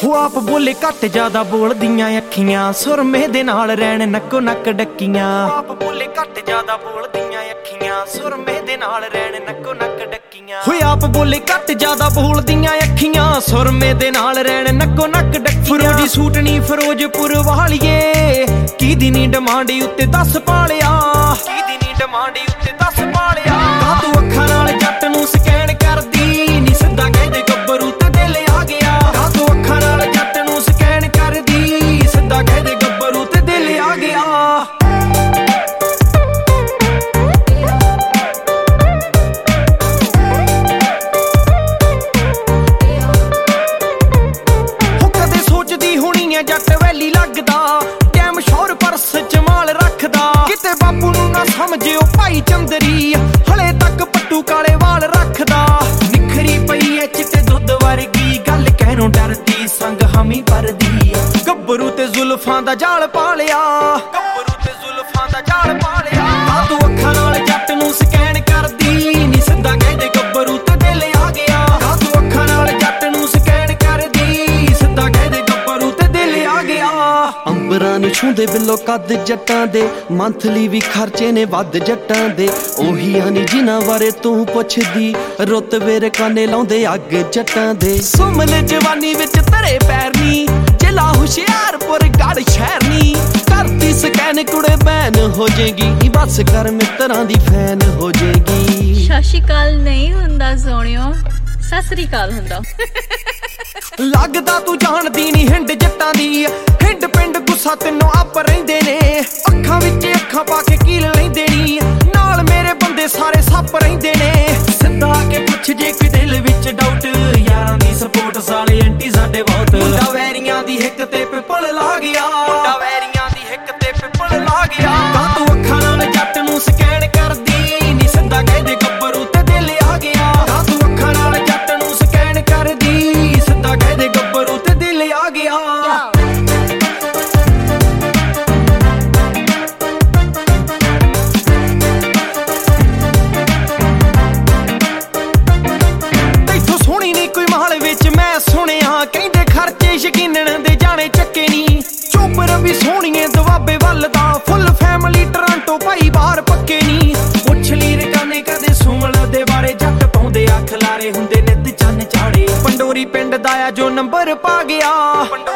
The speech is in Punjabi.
ਹੋ ਆਪ ਬੋਲੇ ਘੱਟ ਜ਼ਿਆਦਾ ਬੋਲਦੀਆਂ ਅੱਖੀਆਂ, ਸੁਰਮੇ ਦੇ ਨਾਲ ਰਹਿਣ ਨੱਕੋ ਨੱਕ ਡੱਕੀਆਂ। ਆਪ ਬੋਲੇ ਘੱਟ ਜ਼ਿਆਦਾ ਬੋਲਦੀਆਂ ਅੱਖੀਆਂ, ਸੁਰਮੇ ਦੇ ਨਾਲ ਰਹਿਣ ਨੱਕੋ ਨੱਕ ਡੱਕੀਆਂ। ਹੋਏ ਆਪ ਬੋਲੇ ਘੱਟ ਜ਼ਿਆਦਾ ਬੋਲਦੀਆਂ ਅੱਖੀਆਂ, ਸੁਰਮੇ ਦੇ ਨਾਲ ਰਹਿਣ ਨੱਕੋ ਨੱਕ ਡੱਕੀਆਂ। ਫਰੋਜੀ ਸੂਟ ਨੀ ਫਿਰੋਜ਼ਪੁਰ ਵਾਲੀਏ, ਕਿਹਦੀ ਨੀ ਡਿਮਾਂਡ ਉੱਤੇ 10 ਪਾਲਿਆ, ਕਿਹਦੀ ਨੀ ਡਿਮਾਂਡ ਉੱਤੇ 10 ਪਾਲਿਆ। ਕਾ ਤੂੰ ਅੱਖਾਂ ਨਾਲ ਜੱਟ ਨੂੰ ਸਕੈਨ ਕਰਦੀ ਨੀ, ਸਿੱਧਾ ਕਹਿੰਦੇ ਗੱਭਰੂ ਤੇ ਦਿਲ ਆ ਗਿਆ। ਕਾ ਤੂੰ ਅੱਖਾਂ ਨਾਲ ਜੱਟ ਨੂੰ ਸਕੈਨ ਕਰਦੀ, ਸਿੱਧਾ ਕਹਿੰਦੇ ਗੱਭਰੂ ਤੇ ਦਿਲ ਆ ਗਿਆ। ਜੱਟ ਵੈਲੀ ਲੱਗਦਾ ਟੈਮ ਸ਼ੋਰ ਪਰਸ ਚ ਮਾਲ ਰੱਖਦਾ, ਕਿਤੇ ਬਾਪੂ ਨੂੰ ਨਾ ਸਮਝਿਓ ਭਾਈ ਚੰਦਰੀ, ਹਲੇ ਤੱਕ ਪੱਟੂ ਕਾਲੇ ਵਾਲ ਰੱਖਦਾ। ਨਿਖਰੀ ਪਈ ਐ ਚਿੱਟੇ ਦੁੱਧ ਵਰਗੀ, ਗੱਲ ਕਹਿਣੋਂ ਡਰਦੀ ਸੰਗ ਹਮੀ ਪਰਦੀ। ਗੱਭਰੂ ਤੇ ਜ਼ੁਲਫਾਂ ਦਾ ਜਾਲ ਪਾ ਲਿਆ, ਗੱਭਰੂ ਤੇ ਜ਼ੁਲਫਾਂ ਦਾ ਜਾਲ ਪਾ ਲਿਆ। ਆ ਤੂੰ ਅੱਖਾਂ ਨਾਲ ਜੱਟ ਨੂੰ ਸਕੈਨ ਕਰਦੀ ਨੀ, ਸਿੱਧਾ ਕਹਿੰਦੇ ਗੱਭਰੂ ਤੇ ਦਿਲ ਆ ਗਿਆ। ਆ ਤੂੰ ਅੱਖਾਂ ਨਾਲ ਜੱਟ ਨੂੰ ਸਕੈਨ ਕਰਦੀ, ਸਿੱਧਾ ਕਹਿੰਦੇ ਗੱਭਰੂ ਤੇ ਦਿਲ ਆ ਗਿਆ। ਅੰਬਰਾਂ ਨੂੰ ਛੂੰਦੇ ਬਿੱਲੋ ਕੱਦ ਜੱਟਾਂ ਦੇ, ਮੰਥਲੀ ਵੀ ਖਰਚੇ ਨੇ ਵੱਧ ਜੱਟਾਂ ਦੇ। ਉਹੀ ਆਨੀ ਜਿਨ੍ਹਾਂ ਬਾਰੇ ਤੂੰ ਪੁੱਛਦੀ, ਰੁੱਤ ਵੇਰ ਕਾਨੇ ਲਾਉਂਦੇ ਅੱਗ ਜੱਟਾਂ ਦੇ। ਸੁਮਲ ਜਵਾਨੀ ਵਿੱਚ ਧਰੇ ਪੈਰ ਨੀ, ਜ਼ਿਲ੍ਹਾ ਹੁਸ਼ਿਆਰਪੁਰ ਗੜ ਸ਼ਹਿਰ ਨੀ। ਕਰਤੀ ਸਕੈਨ ਕੁੜੇ ਬੈਨ ਹੋ ਜੇਗੀ, ਬਸ ਕਰ ਮਿੱਤਰਾਂ ਦੀ ਫੈਨ ਹੋ ਜੇਗੀ। ਸਤਿ ਸ਼੍ਰੀ ਅਕਾਲ ਨਹੀਂ ਹੁੰਦਾ ਸੋਹਣਿਓ, ਸਤਿ ਸ੍ਰੀ ਅਕਾਲ ਹੁੰਦਾ। ਲੱਗਦਾ ਤੂੰ ਜਾਣਦੀ ਨੀ ਹਿੰਡ ਜੱਟਾਂ ਦੀ, ਹਿੰਡ ਪਿੰਡ ਗੁੱਸਾ ਤੈਨੂੰ ਆਪ ਰਹਿੰਦੇ ਨੇ। ਅੱਖਾਂ ਵਿੱਚ ਅੱਖਾਂ ਪਾ ਕੇ ਕੀਲ ਲੈਂਦੇ ਨੀ, ਨਾਲ ਮੇਰੇ ਬੰਦੇ ਸਾਰੇ ਸੱਪ ਰਹਿੰਦੇ ਨੇ। ਸਿੱਧਾ ਆ ਕੇ ਪੁੱਛ ਜੇ ਕੋਈ ਦਿਲ ਵਿੱਚ ਡਾਊਟ, ਯਾਰਾਂ ਦੀ ਸਪੋਰਟ ਸਾਲੇ ਐਂਟੀ ਸਾਡੇ ਬਹੁਤ। ਮੁੰਡਾ ਵੈਰੀਆਂ ਦੀ ਹਿੱਕ ਤੇ ਪਿੱਪਲ ਲਾ ਗਿਆ, ਮੁੰਡਾ ਵੈਰੀਆਂ ਦੀ ਹਿੱਕ ਤੇ ਪਿੱਪਲ ਲਾ ਗਿਆ। ਕਾ ਤੂੰ ਅੱਖਾਂ ਨਾਲ ਜੱਟ ਨੂੰ ਸਕੈਨ ਕਰਦੀ ਨੀ, ਸਿੱਧਾ ਕਹਿੰਦੇ ਗੱਭਰੂ ਤੇ ਦਿਲ ਆ ਗਿਆ। ਕਾ ਤੂੰ ਅੱਖਾਂ ਨਾਲ ਜੱਟ ਨੂੰ ਸਕੈਨ ਕਰਦੀ, ਸਿੱਧਾ ਕਹਿੰਦੇ ਗੱਭਰੂ ਤੇ ਦਿਲ ਆ ਗਿਆ। ਤੈਥੋਂ ਸੋਹਣੀ ਨੀ ਕੋਈ ਮਾਲ ਵਿੱਚ ਮੈਂ ਸੁਣਿਆ, ਕਹਿੰਦੇ ਖਰਚੇ ਯਕੀਨਨ ਦੇ ਜਾਣੇ ਚੱਕੇ ਨੀ। ਚੋਪਰ ਵੀ ਸੋਹਣੀਏ ਦੁਆਬੇ ਵੱਲ ਦਾ, ਫੁੱਲ ਫੈਮਿਲੀ ਟੋਰਾਂਟੋ ਭਾਈ ਬਾਹਰ ਪੱਕੇ ਨੀ। ਪੁੱਛ ਲਈ ਰਕਾਨੇ ਕਦੇ ਸੁਮਲ ਦੇ ਬਾਰੇ, ਜੱਟ ਪਾਉਂਦੇ ਅੱਖ ਲਾਰੇ ਹੁੰਦੇ ਨਿੱਤ ਚੰਨ ਚਾੜੇ। ਪੰਡੋਰੀ ਪਿੰਡ ਦਾ ਆ ਜੋ ਨੰਬਰ ਪਾ ਗਿਆ।